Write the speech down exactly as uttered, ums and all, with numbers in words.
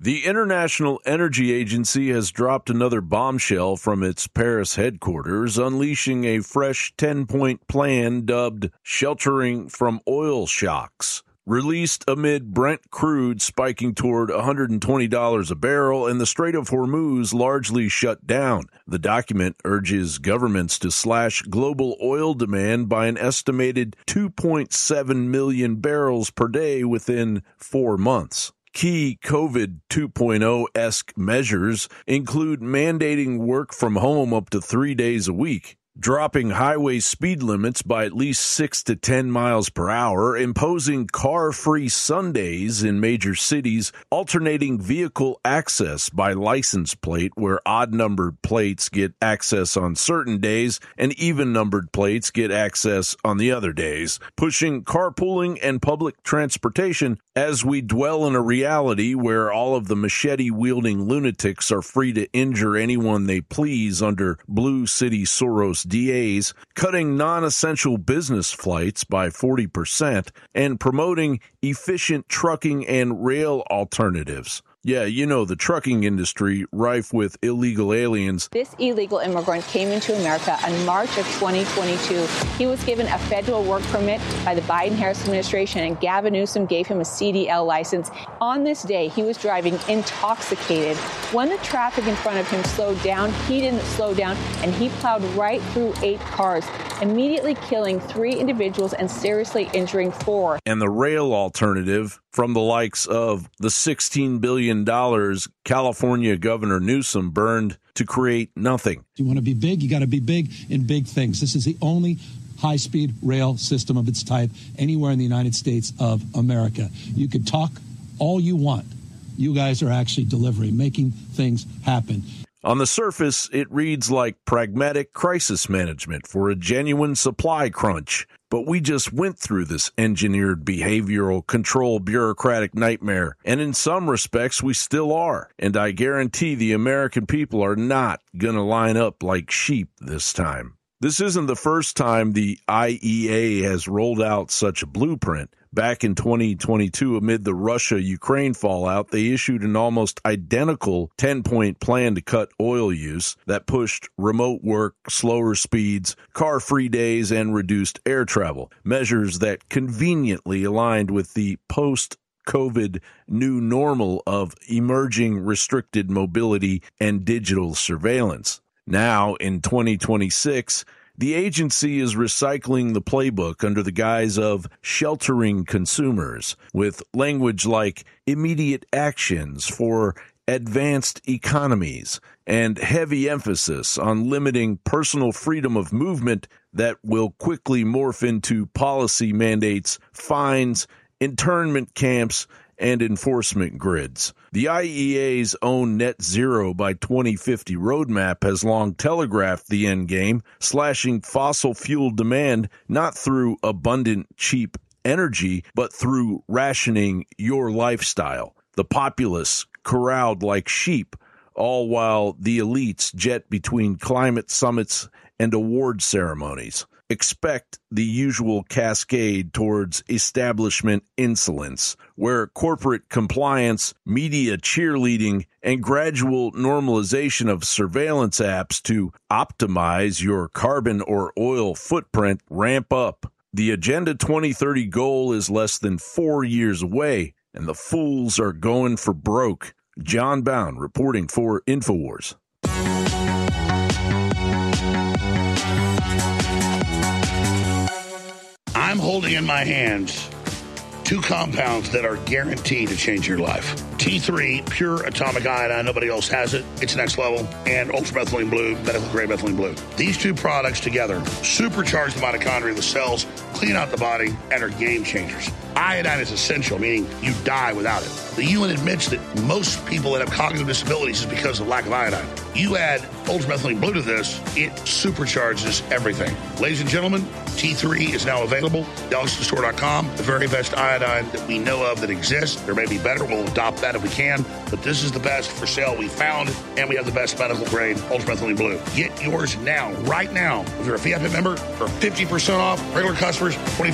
The International Energy Agency has dropped another bombshell from its Paris headquarters, unleashing a fresh ten-point plan dubbed Sheltering from Oil Shocks. Released amid Brent crude spiking toward one hundred twenty dollars a barrel and the Strait of Hormuz largely shut down. The document urges governments to slash global oil demand by an estimated two point seven million barrels per day within four months. Key COVID two point oh-esque measures include mandating work from home up to three days a week, dropping highway speed limits by at least six to ten miles per hour, imposing car-free Sundays in major cities, alternating vehicle access by license plate where odd-numbered plates get access on certain days and even-numbered plates get access on the other days, pushing carpooling and public transportation as we dwell in a reality where all of the machete-wielding lunatics are free to injure anyone they please under Blue City Soros D As, cutting non-essential business flights by forty percent, and promoting efficient trucking and rail alternatives. Yeah, you know, the trucking industry rife with illegal aliens. This illegal immigrant came into America in March of twenty twenty-two. He was given a federal work permit by the Biden-Harris administration, and Gavin Newsom gave him a C D L license. On this day, he was driving intoxicated. When the traffic in front of him slowed down, he didn't slow down, and he plowed right through eight cars, immediately killing three individuals and seriously injuring four. And the rail alternative from the likes of the sixteen billion dollars California Governor Newsom burned to create nothing. You want to be big, you got to be big in big things. This is the only high-speed rail system of its type anywhere in the United States of America. You could talk all you want. You guys are actually delivering, making things happen. On the surface, it reads like pragmatic crisis management for a genuine supply crunch. But we just went through this engineered behavioral control bureaucratic nightmare, and in some respects we still are. And I guarantee the American people are not going to line up like sheep this time. This isn't the first time the I E A has rolled out such a blueprint. Back in twenty twenty-two, amid the Russia-Ukraine fallout, they issued an almost identical ten-point plan to cut oil use that pushed remote work, slower speeds, car-free days, and reduced air travel, measures that conveniently aligned with the post-COVID new normal of emerging restricted mobility and digital surveillance. Now, in twenty twenty-six, the agency is recycling the playbook under the guise of sheltering consumers, with language like immediate actions for advanced economies and heavy emphasis on limiting personal freedom of movement that will quickly morph into policy mandates, fines, internment camps, and enforcement grids. The I E A's own net zero by twenty fifty roadmap has long telegraphed the end game, slashing fossil fuel demand not through abundant, cheap energy, but through rationing your lifestyle. The populace corralled like sheep, all while the elites jet between climate summits and award ceremonies. Expect the usual cascade towards establishment insolence, where corporate compliance, media cheerleading, and gradual normalization of surveillance apps to optimize your carbon or oil footprint ramp up. The Agenda twenty thirty goal is less than four years away, and the fools are going for broke. John Bound reporting for InfoWars. I'm holding in my hands two compounds that are guaranteed to change your life. T three, pure atomic iodine, nobody else has it. It's next level. And ultramethylene blue, medical grade methylene blue. These two products together supercharge the mitochondria of the cells, clean out the body, and are game changers. Iodine is essential, meaning you die without it. The U N admits that most people that have cognitive disabilities is because of lack of iodine. You add ultramethylene blue to this, it supercharges everything. Ladies and gentlemen, T three is now available. Galaxy Store dot com, the very best iodine that we know of that exists. There may be better. We'll adopt that if we can. But this is the best for sale we found, and we have the best medical grade ultramethylene blue. Get yours now, right now. If you're a Fiat member, for fifty percent off, regular customers, twenty